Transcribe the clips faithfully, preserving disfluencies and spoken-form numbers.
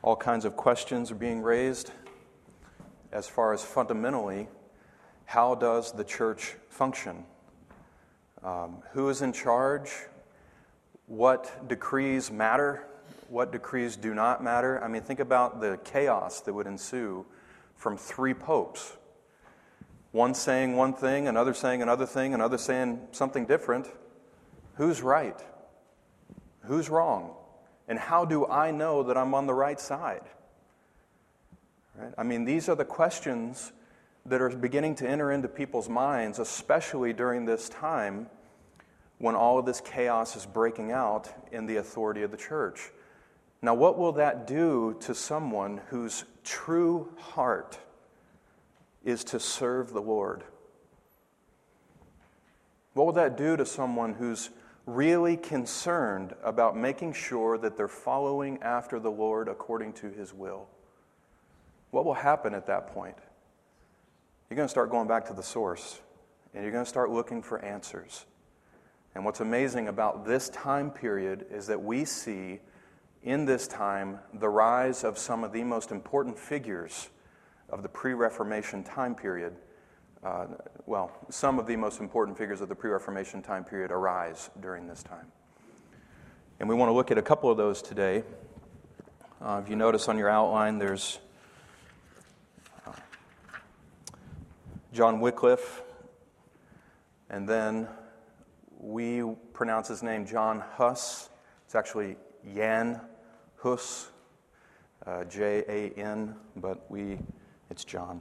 all kinds of questions are being raised as far as fundamentally, how does the church function? Um, who is in charge? What decrees matter? What decrees do not matter? I mean, think about the chaos that would ensue from three popes. One saying one thing, another saying another thing, another saying something different. Who's right? Who's wrong? And how do I know that I'm on the right side? Right? I mean, these are the questions that are beginning to enter into people's minds, especially during this time when all of this chaos is breaking out in the authority of the church. Now, what will that do to someone whose true heart is to serve the Lord? What will that do to someone who's really concerned about making sure that they're following after the Lord according to His will? What will happen at that point? You're going to start going back to the source, and you're going to start looking for answers. And what's amazing about this time period is that we see in this time the rise of some of the most important figures of the pre-Reformation time period. Uh, well, some of the most important figures of the pre-Reformation time period arise during this time. And we want to look at a couple of those today. Uh, if you notice on your outline, there's uh, John Wycliffe, and then we pronounce his name John Huss. It's actually Jan Hus, uh, J A N, but we it's John.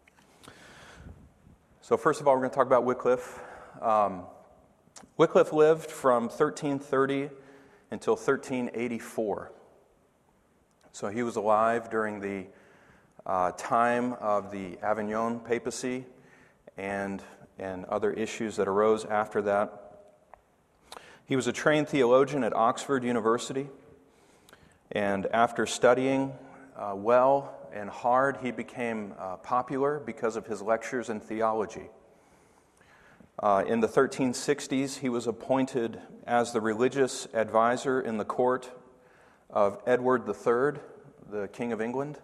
So first of all, we're going to talk about Wycliffe. Um, Wycliffe lived from thirteen thirty until thirteen eighty-four. So he was alive during the uh, time of the Avignon papacy and, and other issues that arose after that. He was a trained theologian at Oxford University, and after studying uh, well and hard, he became uh, popular because of his lectures in theology. Uh, in the thirteen sixties, he was appointed as the religious advisor in the court of Edward the Third, the King of England.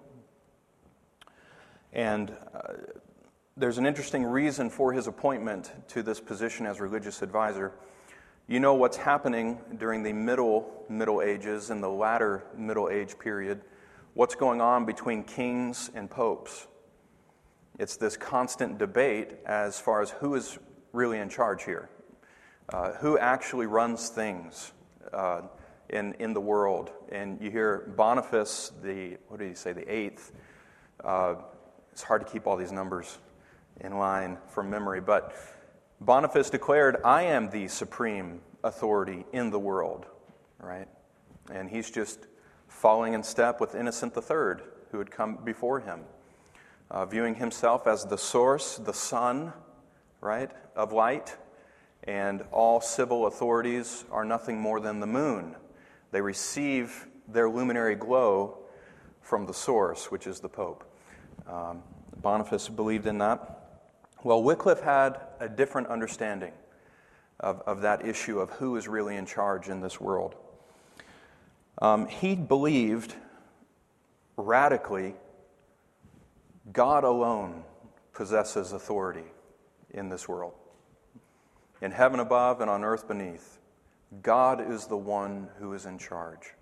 And uh, there's an interesting reason for his appointment to this position as religious advisor. You know what's happening during the middle Middle Ages and the latter Middle Age period. What's going on between kings and popes? It's this constant debate as far as who is really in charge here. Uh, who actually runs things uh, in, in the world? And you hear Boniface, the, what did he say, the eighth. Uh, it's hard to keep all these numbers in line from memory, but Boniface declared, I am the supreme authority in the world, right? And he's just following in step with Innocent the Third, who had come before him, uh, viewing himself as the source, the sun, right, of light, and all civil authorities are nothing more than the moon. They receive their luminary glow from the source, which is the Pope. Um, Boniface believed in that. Well, Wycliffe had a different understanding of, of that issue of who is really in charge in this world. Um, he believed radically God alone possesses authority in this world. In heaven above and on earth beneath, God is the one who is in charge.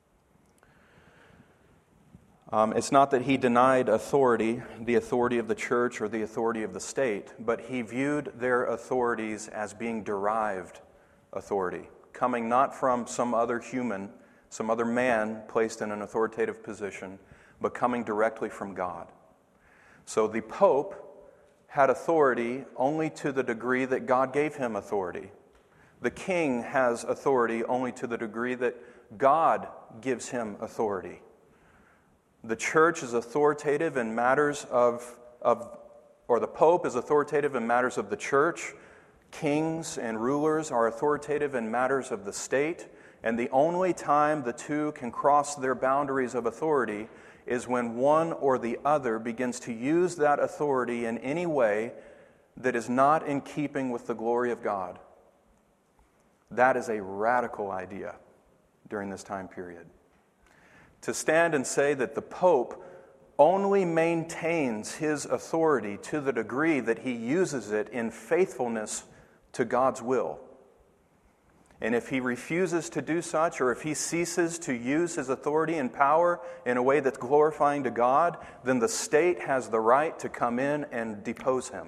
Um, it's not that he denied authority, the authority of the church or the authority of the state, but he viewed their authorities as being derived authority, coming not from some other human, some other man placed in an authoritative position, but coming directly from God. So the Pope had authority only to the degree that God gave him authority. The king has authority only to the degree that God gives him authority. The church is authoritative in matters of, of, or the Pope is authoritative in matters of the church. Kings and rulers are authoritative in matters of the state. And the only time the two can cross their boundaries of authority is when one or the other begins to use that authority in any way that is not in keeping with the glory of God. That is a radical idea during this time period. to stand and say that the Pope only maintains his authority to the degree that he uses it in faithfulness to God's will. And if he refuses to do such, or if he ceases to use his authority and power in a way that's glorifying to God, then the state has the right to come in and depose him.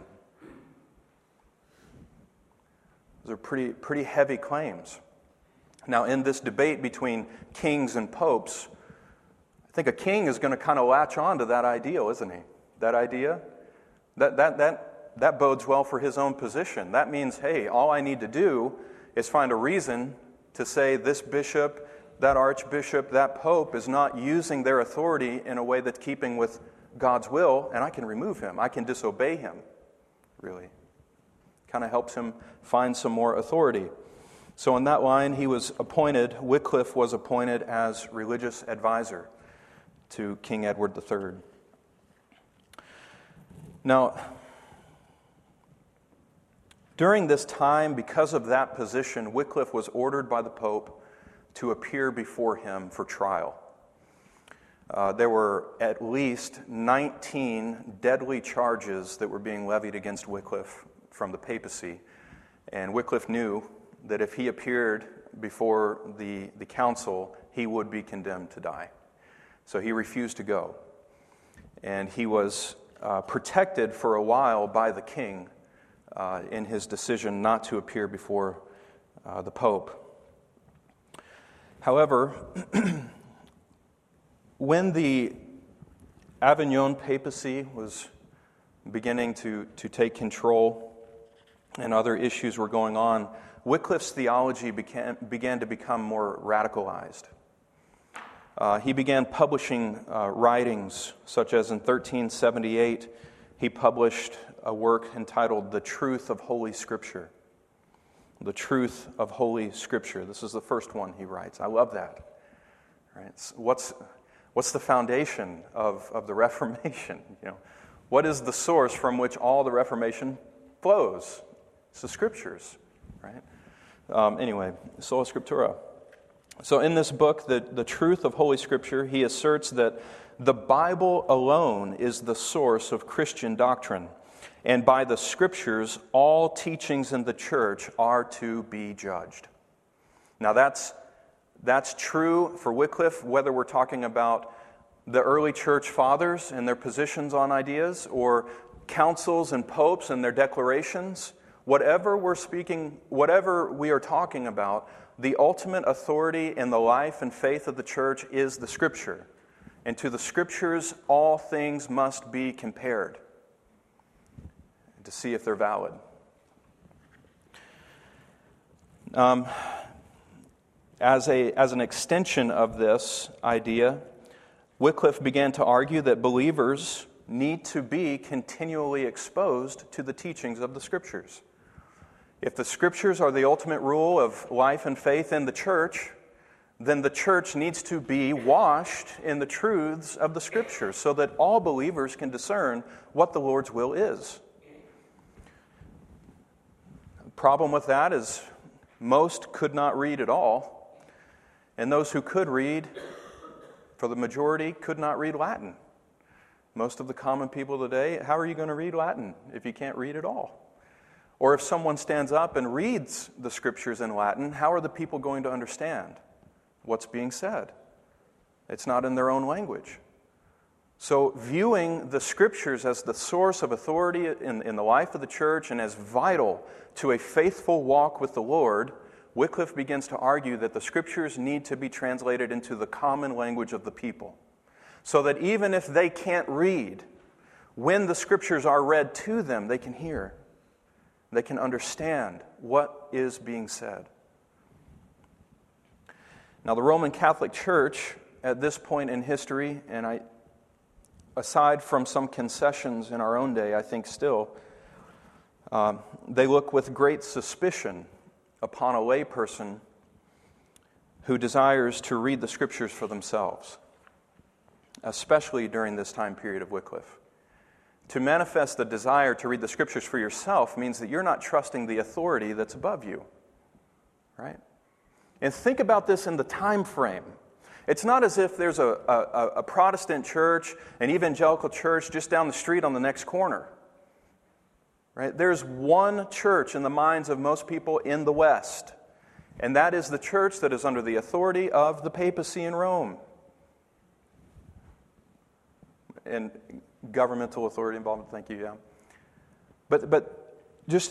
Those are pretty, pretty heavy claims. Now, in this debate between kings and popes, I think a king is going to kind of latch on to that ideal, isn't he? That idea? That, that, that, that bodes well for his own position. That means, hey, all I need to do is find a reason to say this bishop, that archbishop, that pope is not using their authority in a way that's keeping with God's will, and I can remove him. I can disobey him, really. Kind of helps him find some more authority. So in that line, he was appointed, Wycliffe was appointed as religious advisor to King Edward the Third. Now, during this time, because of that position, Wycliffe was ordered by the Pope to appear before him for trial. Uh, there were at least nineteen deadly charges that were being levied against Wycliffe from the papacy, and Wycliffe knew that if he appeared before the, the council, he would be condemned to die. So he refused to go. And he was uh, protected for a while by the king uh, in his decision not to appear before uh, the Pope. However, when the Avignon papacy was beginning to, to take control and other issues were going on, Wycliffe's theology began, began to become more radicalized. Uh, he began publishing uh, writings, such as in thirteen seventy-eight, he published a work entitled The Truth of Holy Scripture. The Truth of Holy Scripture. This is the first one he writes. I love that. Right? What's, what's the foundation of, of the Reformation? You know, what is the source from which all the Reformation flows? It's the Scriptures, right? Um, anyway, Sola Scriptura. So in this book, the, the Truth of Holy Scripture, he asserts that the Bible alone is the source of Christian doctrine, and by the Scriptures, all teachings in the church are to be judged. Now that's, that's true for Wycliffe, whether we're talking about the early church fathers and their positions on ideas, or councils and popes and their declarations. Whatever we're speaking, whatever we are talking about, the ultimate authority in the life and faith of the church is the Scripture. And to the Scriptures, all things must be compared to see if they're valid. Um, as a as an extension of this idea, Wycliffe began to argue that believers need to be continually exposed to the teachings of the Scriptures. If the Scriptures are the ultimate rule of life and faith in the church, then the church needs to be washed in the truths of the Scriptures so that all believers can discern what the Lord's will is. The problem with that is most could not read at all, and those who could read, for the majority, could not read Latin. Most of the common people today, how are you going to read Latin if you can't read at all? Or if someone stands up and reads the Scriptures in Latin, how are the people going to understand what's being said? It's not in their own language. So viewing the Scriptures as the source of authority in, in the life of the church and as vital to a faithful walk with the Lord, Wycliffe begins to argue that the Scriptures need to be translated into the common language of the people, so that even if they can't read, when the Scriptures are read to them, they can hear. They can understand what is being said. Now, the Roman Catholic Church, at this point in history, and I, aside from some concessions in our own day, I think still, um, they look with great suspicion upon a layperson who desires to read the Scriptures for themselves, especially during this time period of Wycliffe. To manifest the desire to read the Scriptures for yourself means that you're not trusting the authority that's above you, right? And think about this in the time frame. It's not as if there's a, a, a Protestant church, an evangelical church just down the street on the next corner. Right? There's one church in the minds of most people in the West, and that is the church that is under the authority of the papacy in Rome. And governmental authority involvement, thank you, yeah. But but just,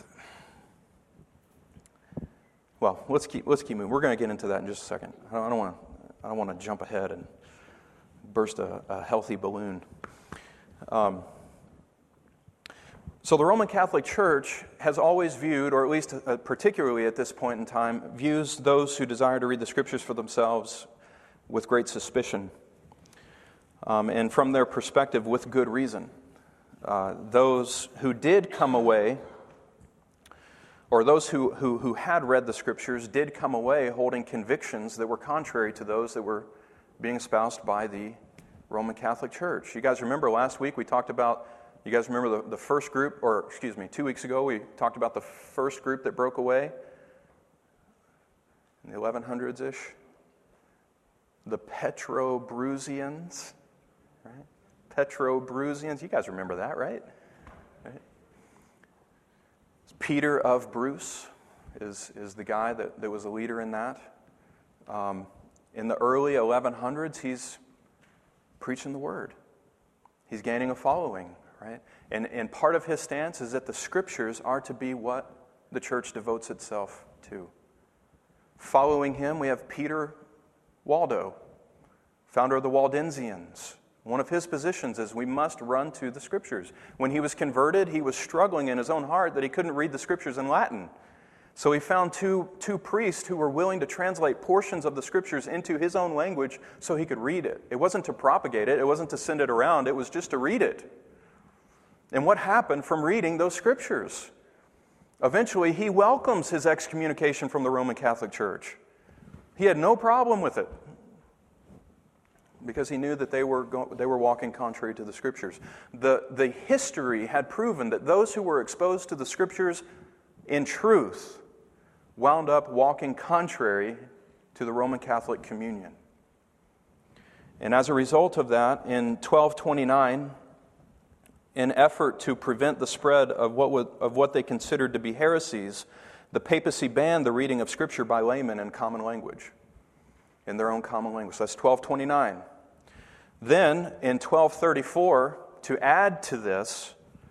well, let's keep let's keep moving. We're going to get into that in just a second. I don't, I don't want to I don't want to jump ahead and burst a, a healthy balloon. Um, So the Roman Catholic Church has always viewed, or at least uh, particularly at this point in time, views those who desire to read the Scriptures for themselves with great suspicion. Um, and from their perspective, with good reason. Uh, those who did come away, or those who, who, who had read the Scriptures, did come away holding convictions that were contrary to those that were being espoused by the Roman Catholic Church. You guys remember last week we talked about You guys remember the, the first group, or excuse me, two weeks ago we talked about the first group that broke away in the eleven hundreds-ish? The Petrobrusians, right? Petrobrusians, you guys remember that, right? right? Peter of Bruce is, is the guy that, that was a leader in that. Um, in the early eleven hundreds, he's preaching the Word. He's gaining a following. Right? And, and part of his stance is that the Scriptures are to be what the church devotes itself to. Following him, we have Peter Waldo, founder of the Waldensians. One of his positions is we must run to the Scriptures. When he was converted, he was struggling in his own heart that he couldn't read the Scriptures in Latin. So he found two, two priests who were willing to translate portions of the Scriptures into his own language so he could read it. It wasn't to propagate it. It wasn't to send it around. It was just to read it. And what happened from reading those Scriptures? Eventually, he welcomes his excommunication from the Roman Catholic Church. He had no problem with it because he knew that they were go- they were walking contrary to the Scriptures. The, the history had proven that those who were exposed to the Scriptures in truth wound up walking contrary to the Roman Catholic communion. And as a result of that, in twelve twenty-nine, in effort to prevent the spread of what would, of what they considered to be heresies, the papacy banned the reading of Scripture by laymen in common language, in their own common language. That's twelve twenty-nine. Then, in twelve thirty-four, to add to this,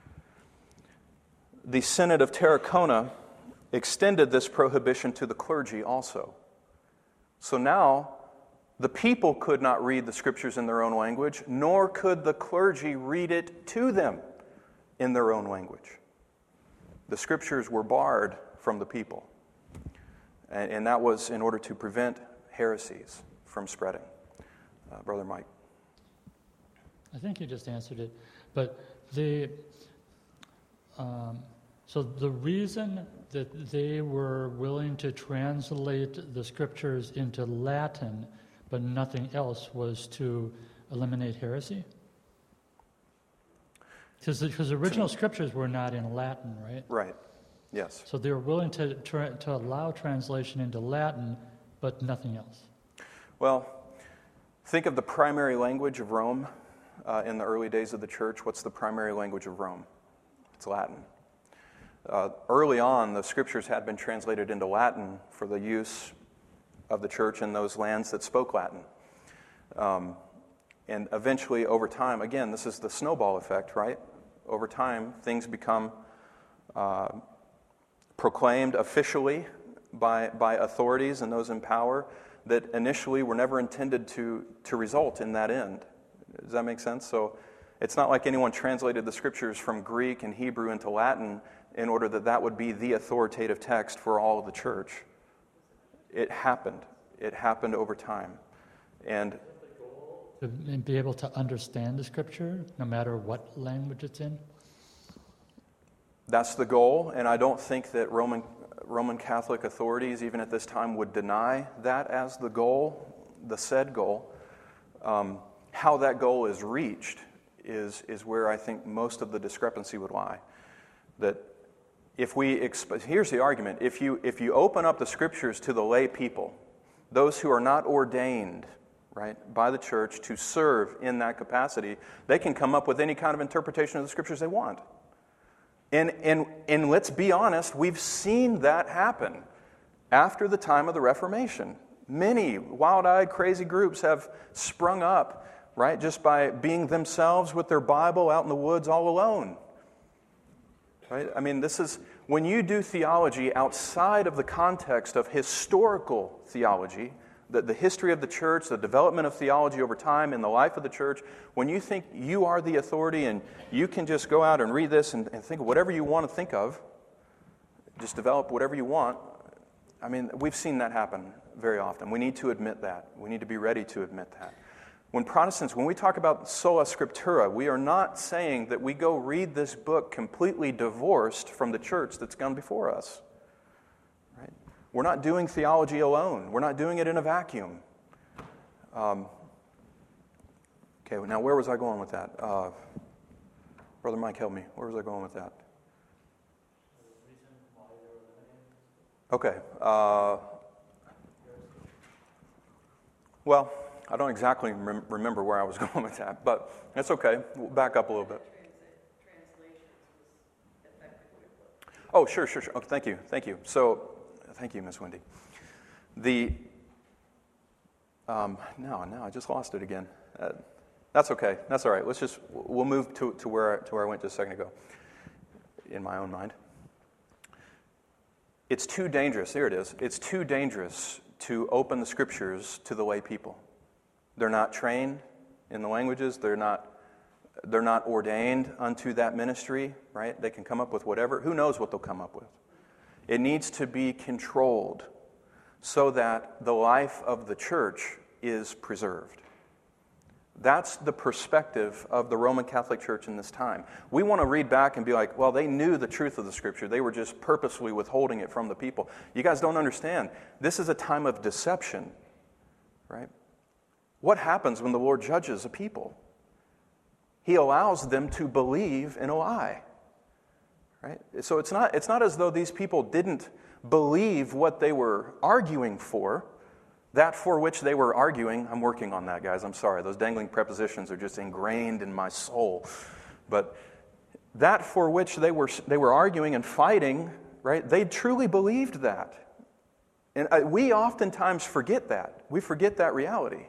the Synod of Tarragona extended this prohibition to the clergy also. So now, the people could not read the Scriptures in their own language, nor could the clergy read it to them in their own language. The Scriptures were barred from the people. And, and that was in order to prevent heresies from spreading. Uh, Brother Mike. I think you just answered it. But the um, so the reason that they were willing to translate the Scriptures into Latin but nothing else was to eliminate heresy? Because the, because the original Scriptures were not in Latin, right? Right, yes. So they were willing to, tra- to allow translation into Latin, but nothing else. Well, think of the primary language of Rome uh, in the early days of the church. What's the primary language of Rome? It's Latin. Uh, early on, the Scriptures had been translated into Latin for the use of the church in those lands that spoke Latin. Um, and eventually, over time, again, this is the snowball effect, right? Over time, things become uh, proclaimed officially by, by authorities and those in power that initially were never intended to, to result in that end. Does that make sense? So it's not like anyone translated the Scriptures from Greek and Hebrew into Latin in order that that would be the authoritative text for all of the church. It happened. It happened over time. And to be able to understand the Scripture, no matter what language it's in? That's the goal, and I don't think that Roman Roman Catholic authorities, even at this time, would deny that as the goal, the said goal. Um, how that goal is reached is, is where I think most of the discrepancy would lie. That if we, exp- here's the argument, if you, if you open up the Scriptures to the lay people, those who are not ordained right, by the church to serve in that capacity, they can come up with any kind of interpretation of the Scriptures they want. And, and, and let's be honest, we've seen that happen after the time of the Reformation. Many wild-eyed, crazy groups have sprung up, right, just by being themselves with their Bible out in the woods all alone. Right? I mean, this is, when you do theology outside of the context of historical theology, the, the history of the church, the development of theology over time in the life of the church, when you think you are the authority and you can just go out and read this and, and think of whatever you want to think of, just develop whatever you want, I mean, we've seen that happen very often. We need to admit that. We need to be ready to admit that. When Protestants, when we talk about sola scriptura, we are not saying that we go read this book completely divorced from the church that's gone before us. Right? We're not doing theology alone. We're not doing it in a vacuum. Um, okay, now where was I going with that? Uh, Brother Mike, help me. Where was I going with that? Okay. Uh, well... I don't exactly rem- remember where I was going with that, but that's okay. We'll back up a little bit. Oh, sure, sure, sure. Okay, thank you, thank you. So, thank you, Miss Wendy. The um, no, no, I just lost it again. Uh, that's okay. That's all right. Let's just we'll move to to where to where I went just a second ago. In my own mind, it's too dangerous. Here it is. It's too dangerous to open the Scriptures to the lay people. They're not trained in the languages. They're not, they're not ordained unto that ministry, right? They can come up with whatever. Who knows what they'll come up with? It needs to be controlled so that the life of the church is preserved. That's the perspective of the Roman Catholic Church in this time. We want to read back and be like, well, they knew the truth of the Scripture. They were just purposely withholding it from the people. You guys don't understand. This is a time of deception, right? What happens when the Lord judges a people? He allows them to believe in a lie. Right? So it's not, it's not as though these people didn't believe what they were arguing for. That for which they were arguing, I'm working on that, guys. I'm sorry. Those dangling prepositions are just ingrained in my soul. But that for which they were, they were arguing and fighting, right? They truly believed that. And we oftentimes forget that. We forget that reality.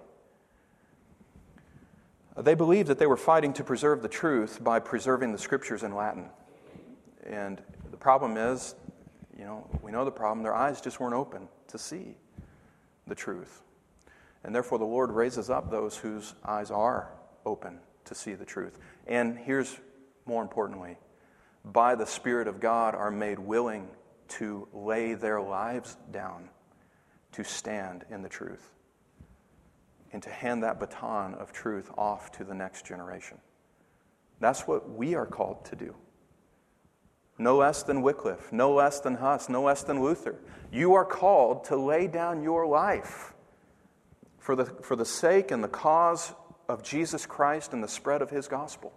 They believed that they were fighting to preserve the truth by preserving the Scriptures in Latin. And the problem is, you know, we know the problem. Their eyes just weren't open to see the truth. And therefore the Lord raises up those whose eyes are open to see the truth. And here's more importantly, by the Spirit of God are made willing to lay their lives down to stand in the truth, and to hand that baton of truth off to the next generation. That's what we are called to do. No less than Wycliffe, no less than Huss, no less than Luther. You are called to lay down your life for the, for the sake and the cause of Jesus Christ and the spread of His gospel.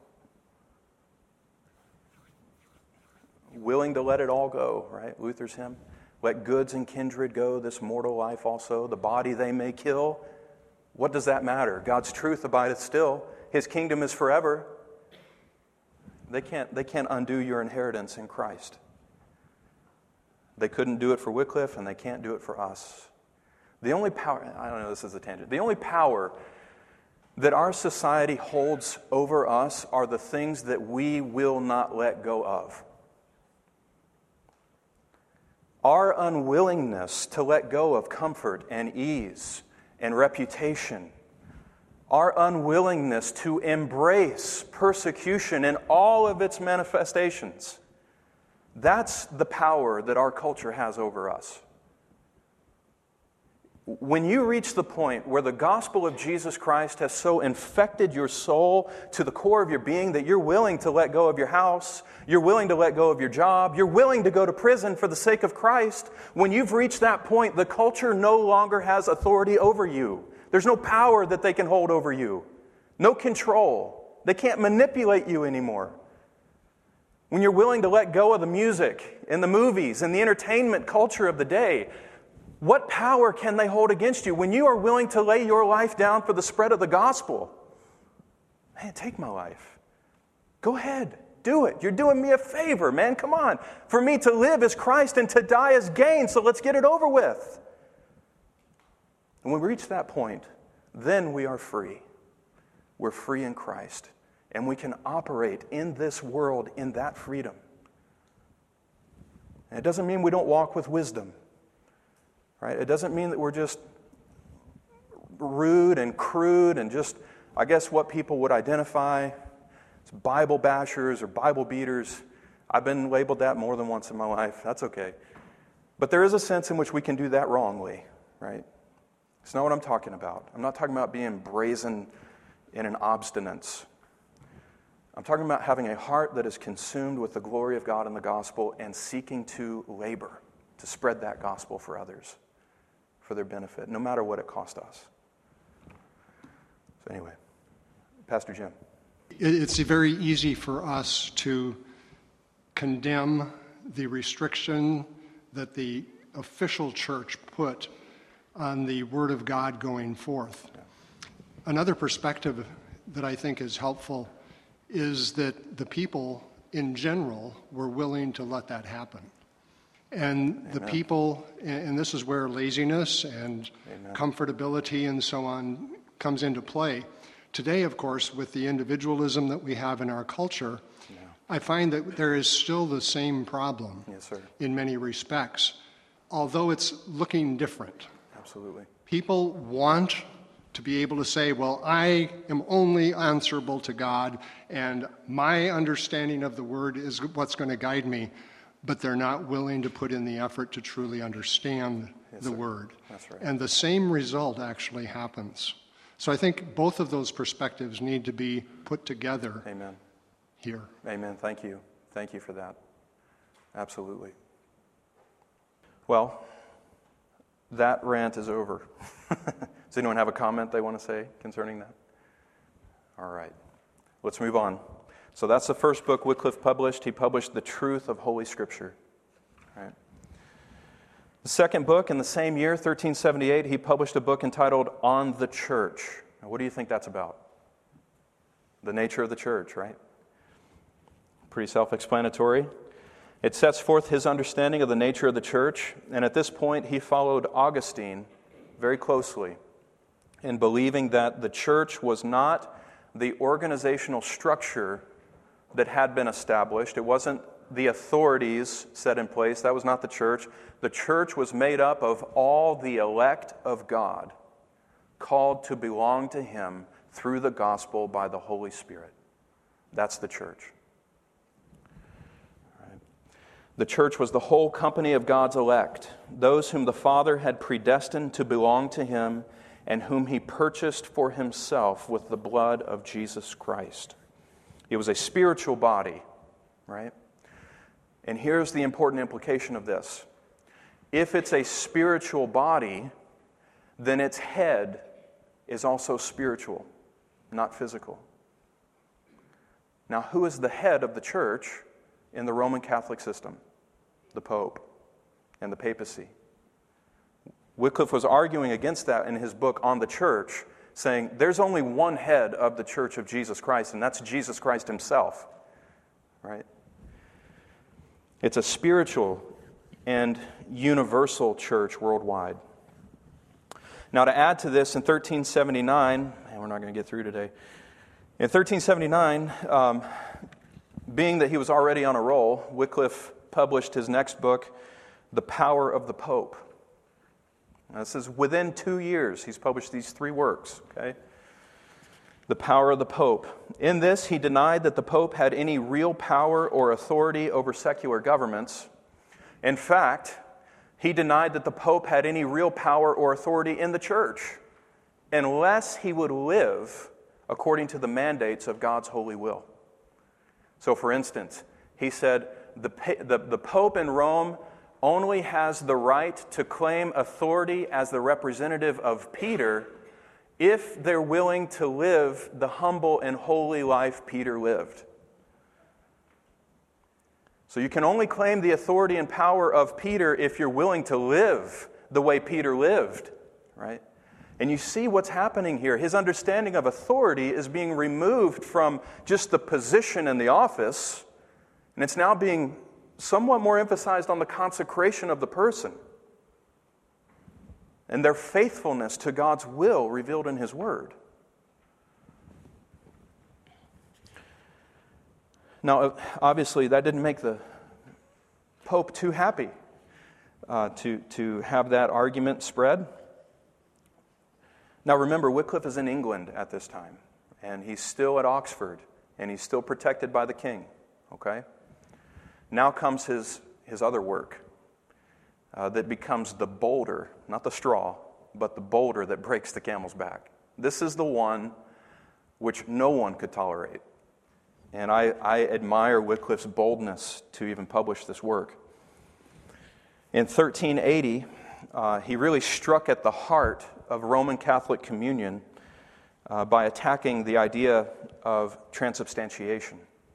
Willing to let it all go, right? Luther's hymn. Let goods and kindred go, this mortal life also, the body they may kill. What does that matter? God's truth abideth still. His kingdom is forever. They can't, they can't undo your inheritance in Christ. They couldn't do it for Wycliffe, and they can't do it for us. The only power, I don't know, this is a tangent. The only power that our society holds over us are the things that we will not let go of. Our unwillingness to let go of comfort and ease and reputation, our unwillingness to embrace persecution in all of its manifestations, that's the power that our culture has over us. When you reach the point where the gospel of Jesus Christ has so infected your soul to the core of your being that you're willing to let go of your house, you're willing to let go of your job, you're willing to go to prison for the sake of Christ, when you've reached that point, the culture no longer has authority over you. There's no power that they can hold over you. No control. They can't manipulate you anymore. When you're willing to let go of the music and the movies and the entertainment culture of the day, What power can they hold against you when you are willing to lay your life down for the spread of the gospel? Man, take my life. Go ahead. Do it. You're doing me a favor, man. Come on. For me to live is Christ and to die is gain, so let's get it over with. And when we reach that point, then we are free. We're free in Christ. And we can operate in this world in that freedom. And it doesn't mean we don't walk with wisdom. Right? It doesn't mean that we're just rude and crude and just, I guess, what people would identify as Bible bashers or Bible beaters. I've been labeled that more than once in my life. That's okay. But there is a sense in which we can do that wrongly, right? It's not what I'm talking about. I'm not talking about being brazen in an obstinance. I'm talking about having a heart that is consumed with the glory of God and the gospel and seeking to labor to spread that gospel for others, for their benefit, no matter what it cost us. So anyway, Pastor Jim. It's very easy for us to condemn the restriction that the official church put on the Word of God going forth. Yeah. Another perspective that I think is helpful is that the people in general were willing to let that happen. And Amen. The people, and this is where laziness and Amen. Comfortability and so on comes into play. Today, of course, with the individualism that we have in our culture, yeah. I find that there is still the same problem yes, sir. In many respects, although it's looking different. Absolutely. People want to be able to say, well, I am only answerable to God, and my understanding of the Word is what's going to guide me, but they're not willing to put in the effort to truly understand yes, the sir. Word. That's right. And the same result actually happens. So I think both of those perspectives need to be put together Amen. Here. Amen. Thank you. Thank you for that. Absolutely. Well, that rant is over. Does anyone have a comment they want to say concerning that? All right. Let's move on. So that's the first book Wycliffe published. He published The Truth of Holy Scripture. All right. The second book in the same year, thirteen seventy-eight, he published a book entitled On the Church. Now, what do you think that's about? The nature of the church, right? Pretty self-explanatory. It sets forth his understanding of the nature of the church, and at this point he followed Augustine very closely in believing that the church was not the organizational structure that had been established. It wasn't the authorities set in place. That was not the church. The church was made up of all the elect of God, called to belong to Him through the gospel by the Holy Spirit. That's the church. Right. The church was the whole company of God's elect, those whom the Father had predestined to belong to Him and whom He purchased for Himself with the blood of Jesus Christ. It was a spiritual body, right? And here's the important implication of this. If it's a spiritual body, then its head is also spiritual, not physical. Now, who is the head of the church in the Roman Catholic system? The Pope and the papacy. Wycliffe was arguing against that in his book On the Church, saying there's only one head of the Church of Jesus Christ, and that's Jesus Christ Himself. Right? It's a spiritual and universal church worldwide. Now, to add to this, in thirteen seventy-nine, and we're not going to get through today, in thirteen seventy-nine, um, being that he was already on a roll, Wycliffe published his next book, The Power of the Pope. Now, this is within two years he's published these three works, okay? The Power of the Pope. In this, he denied that the Pope had any real power or authority over secular governments. In fact, he denied that the Pope had any real power or authority in the church unless he would live according to the mandates of God's holy will. So, for instance, he said the, the, the Pope in Rome only has the right to claim authority as the representative of Peter if they're willing to live the humble and holy life Peter lived. So you can only claim the authority and power of Peter if you're willing to live the way Peter lived, right? And you see what's happening here. His understanding of authority is being removed from just the position in the office, and it's now being somewhat more emphasized on the consecration of the person and their faithfulness to God's will revealed in His Word. Now, obviously, that didn't make the Pope too happy uh, to, to have that argument spread. Now, remember, Wycliffe is in England at this time, and he's still at Oxford, and he's still protected by the king, okay? Now comes his, his other work uh, that becomes the boulder, not the straw, but the boulder that breaks the camel's back. This is the one which no one could tolerate. And I, I admire Wycliffe's boldness to even publish this work. In thirteen eighty, uh, he really struck at the heart of Roman Catholic communion uh, by attacking the idea of transubstantiation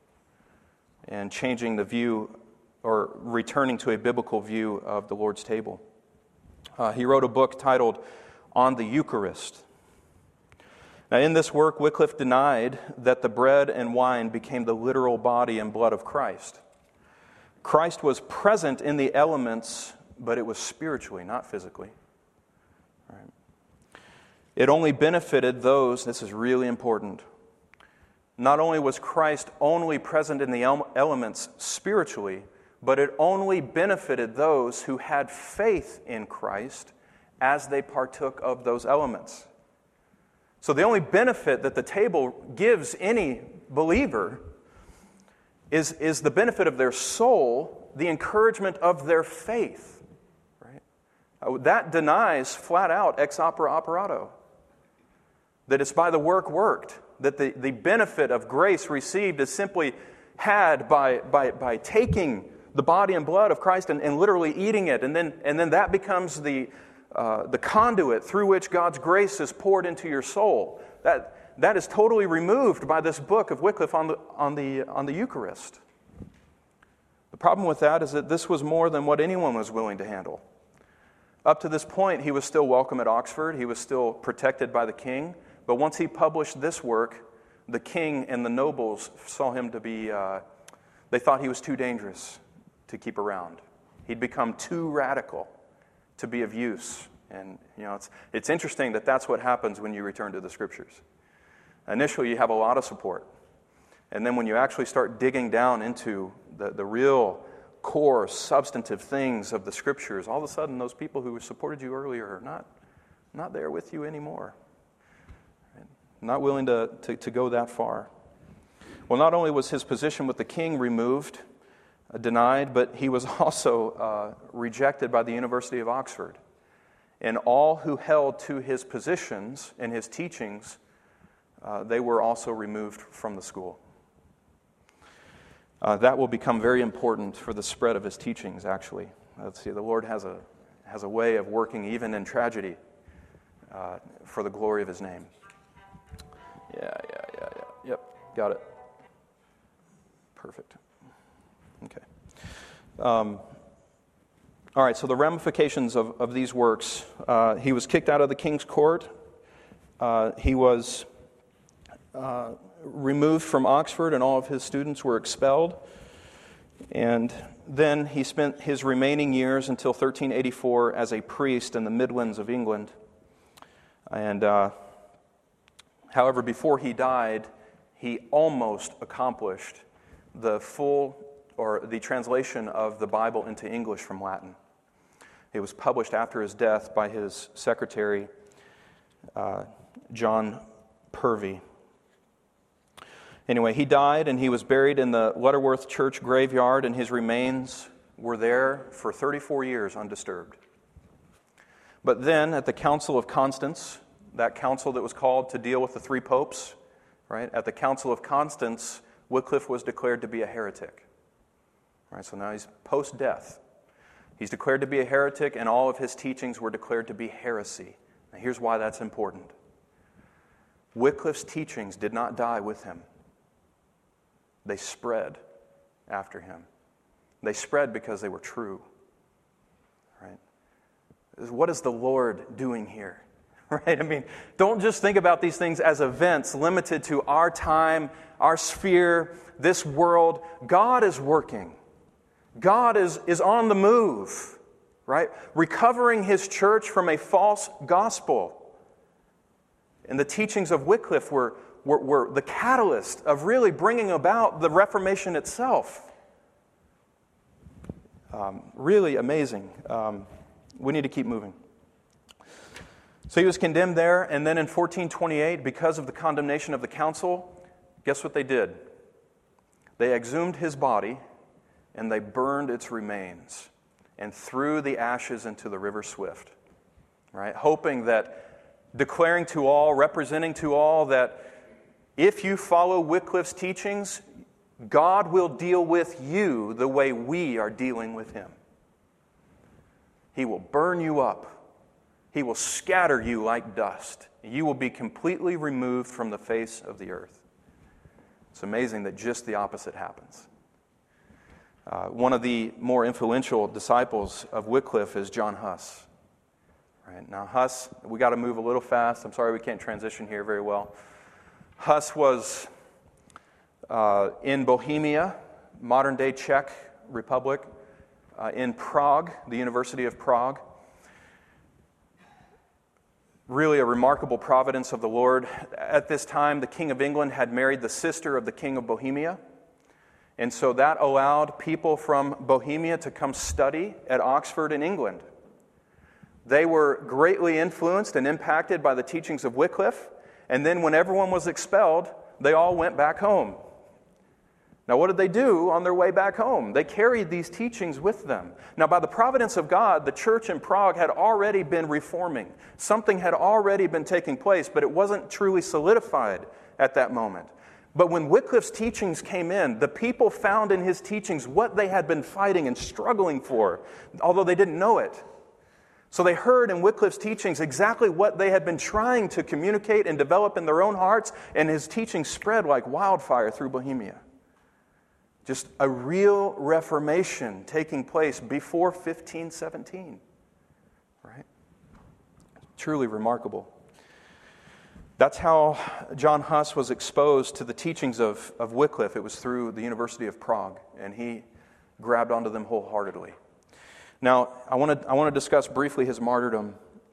and changing the view or returning to a biblical view of the Lord's table. Uh, he wrote a book titled On the Eucharist. Now, in this work, Wycliffe denied that the bread and wine became the literal body and blood of Christ. Christ was present in the elements, but it was spiritually, not physically. Right. It only benefited those, this is really important, not only was Christ only present in the elements spiritually, but it only benefited those who had faith in Christ as they partook of those elements. So the only benefit that the table gives any believer is, is the benefit of their soul, the encouragement of their faith. Right? That denies flat out ex opere operato, that it's by the work worked, that the, the benefit of grace received is simply had by, by, by taking the body and blood of Christ and, and literally eating it, and then, and then that becomes the Uh, the conduit through which God's grace is poured into your soul. That, that is totally removed by this book of Wycliffe on the, on the, on the Eucharist. The problem with that is that this was more than what anyone was willing to handle. Up to this point, he was still welcome at Oxford. He was still protected by the king. But once he published this work, the king and the nobles saw him to be, uh, they thought he was too dangerous to keep around. He'd become too radical to be of use. And, you know, it's it's interesting that that's what happens when you return to the Scriptures. Initially, you have a lot of support. And then when you actually start digging down into the, the real core, substantive things of the Scriptures, all of a sudden those people who supported you earlier are not, not there with you anymore. Right? Not willing to, to, to go that far. Well, not only was his position with the king removed, denied, but he was also uh, rejected by the University of Oxford. And all who held to his positions and his teachings, uh, they were also removed from the school. Uh, that will become very important for the spread of his teachings, actually. Let's see, the Lord has a, has a way of working even in tragedy uh, for the glory of his name. Yeah, yeah, yeah, yeah. Yep, got it. Perfect. Okay. Um, all right, so the ramifications of, of these works. Uh, he was kicked out of the king's court. Uh, he was uh, removed from Oxford, and all of his students were expelled. And then he spent his remaining years until thirteen eighty-four as a priest in the Midlands of England. And uh, however, before he died, he almost accomplished the full or the translation of the Bible into English from Latin. It was published after his death by his secretary, uh, John Purvey. Anyway, he died and he was buried in the Lutterworth Church graveyard, and his remains were there for thirty-four years undisturbed. But then at the Council of Constance, that council that was called to deal with the three popes, right? At the Council of Constance, Wycliffe was declared to be a heretic. Right, so now he's post-death. He's declared to be a heretic, and all of his teachings were declared to be heresy. Now here's why that's important. Wycliffe's teachings did not die with him. They spread after him. They spread because they were true. Right? is what is the Lord doing here? Right? I mean, don't just think about these things as events limited to our time, our sphere, this world. God is working. God is, is on the move, right? Recovering His church from a false gospel. And the teachings of Wycliffe were, were, were the catalyst of really bringing about the Reformation itself. Um, really amazing. Um, we need to keep moving. So he was condemned there, and then in fourteen twenty-eight, because of the condemnation of the council, guess what they did? They exhumed his body, and they burned its remains, and threw the ashes into the river Swift, right? Hoping that, declaring to all, representing to all that if you follow Wycliffe's teachings, God will deal with you the way we are dealing with Him. He will burn you up. He will scatter you like dust. You will be completely removed from the face of the earth. It's amazing that just the opposite happens. Uh, one of the more influential disciples of Wycliffe is John Huss. Right? Now Huss, we got to move a little fast. I'm sorry we can't transition here very well. Huss was uh, in Bohemia, modern-day Czech Republic, uh, in Prague, the University of Prague. Really a remarkable providence of the Lord. At this time, the King of England had married the sister of the King of Bohemia. And so that allowed people from Bohemia to come study at Oxford in England. They were greatly influenced and impacted by the teachings of Wycliffe. And then when everyone was expelled, they all went back home. Now, what did they do on their way back home? They carried these teachings with them. Now, by the providence of God, the church in Prague had already been reforming. Something had already been taking place, but it wasn't truly solidified at that moment. But when Wycliffe's teachings came in, the people found in his teachings what they had been fighting and struggling for, although they didn't know it. So they heard in Wycliffe's teachings exactly what they had been trying to communicate and develop in their own hearts, and his teachings spread like wildfire through Bohemia. Just a real reformation taking place before fifteen seventeen. Right? Truly remarkable. That's how John Huss was exposed to the teachings of, of Wycliffe. It was through the University of Prague, and he grabbed onto them wholeheartedly. Now, I want to I want to discuss briefly his martyrdom.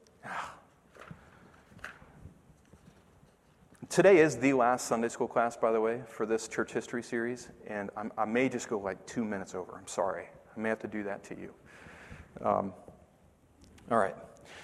Today is the last Sunday school class, by the way, for this church history series, and I'm, I may just go like two minutes over. I'm sorry. I may have to do that to you. Um, all right.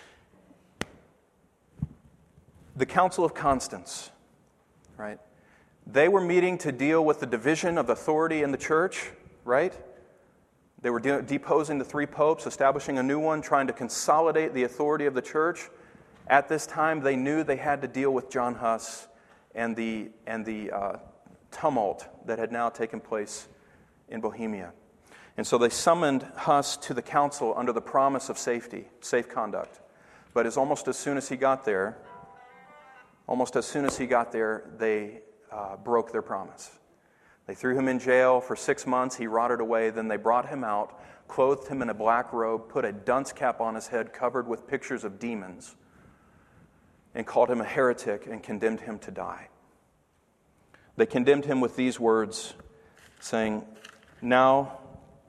The Council of Constance, right? They were meeting to deal with the division of authority in the church, right? They were de- deposing the three popes, establishing a new one, trying to consolidate the authority of the church. At this time, they knew they had to deal with John Huss and the and the uh, tumult that had now taken place in Bohemia. And so they summoned Huss to the council under the promise of safety, safe conduct. But as almost as soon as he got there, almost as soon as he got there, they uh, broke their promise. They threw him in jail for six months. He rotted away. Then they brought him out, clothed him in a black robe, put a dunce cap on his head covered with pictures of demons, and called him a heretic and condemned him to die. They condemned him with these words, saying, now,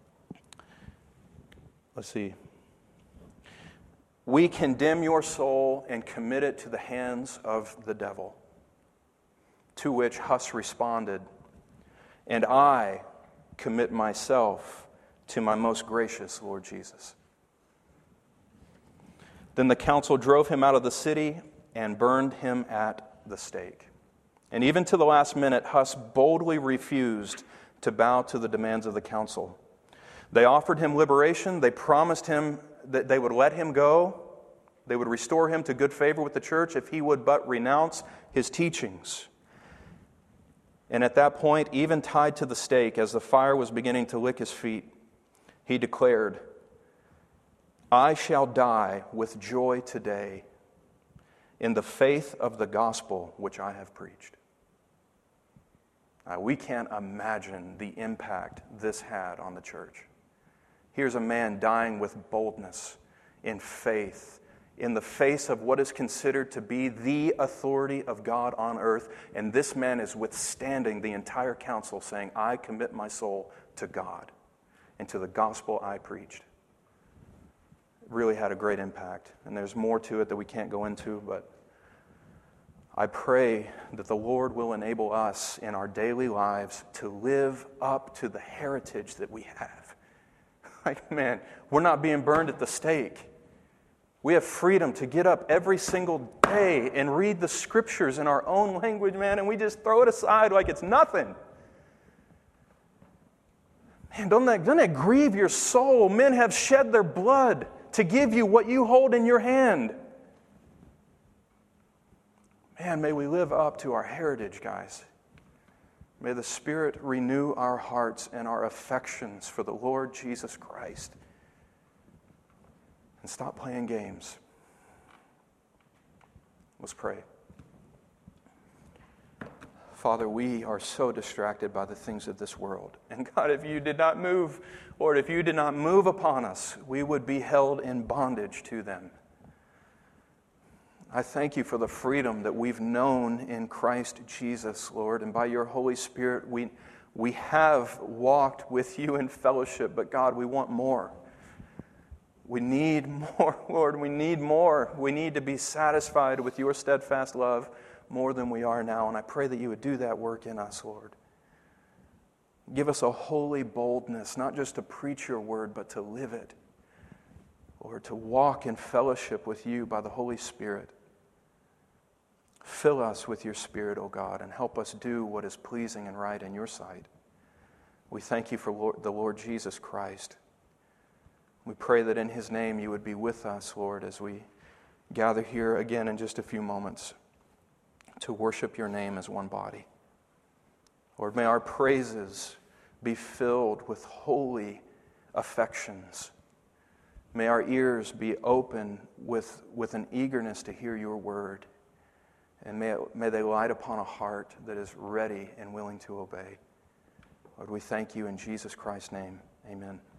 let's see, we condemn your soul and commit it to the hands of the devil. To which Huss responded, and I commit myself to my most gracious Lord Jesus. Then the council drove him out of the city and burned him at the stake. And even to the last minute, Huss boldly refused to bow to the demands of the council. They offered him liberation. They promised him that they would let him go. They would restore him to good favor with the church if he would but renounce his teachings. And at that point, even tied to the stake, as the fire was beginning to lick his feet, he declared, I shall die with joy today in the faith of the gospel which I have preached. Now, we can't imagine the impact this had on the church. Here's a man dying with boldness in faith, in the face of what is considered to be the authority of God on earth. And this man is withstanding the entire council, saying, I commit my soul to God and to the gospel I preached. It really had a great impact. And there's more to it that we can't go into, but I pray that the Lord will enable us in our daily lives to live up to the heritage that we have. Like, man, we're not being burned at the stake. We have freedom to get up every single day and read the scriptures in our own language, man, and we just throw it aside like it's nothing. Man, don't that, doesn't that grieve your soul? Men have shed their blood to give you what you hold in your hand. Man, may we live up to our heritage, guys. May the Spirit renew our hearts and our affections for the Lord Jesus Christ. And stop playing games. Let's pray. Father, we are so distracted by the things of this world. And God, if you did not move, Lord, if you did not move upon us, we would be held in bondage to them. I thank you for the freedom that we've known in Christ Jesus, Lord, and by your Holy Spirit, we, we have walked with you in fellowship, but God, we want more. We need more, Lord, we need more. We need to be satisfied with your steadfast love more than we are now, and I pray that you would do that work in us, Lord. Give us a holy boldness, not just to preach your word, but to live it. Lord, to walk in fellowship with you by the Holy Spirit. Fill us with your Spirit, O God, and help us do what is pleasing and right in your sight. We thank you for Lord, the Lord Jesus Christ. We pray that in his name you would be with us, Lord, as we gather here again in just a few moments to worship your name as one body. Lord, may our praises be filled with holy affections. May our ears be open with, with an eagerness to hear your word. And may, it, may they light upon a heart that is ready and willing to obey. Lord, we thank you in Jesus Christ's name. Amen.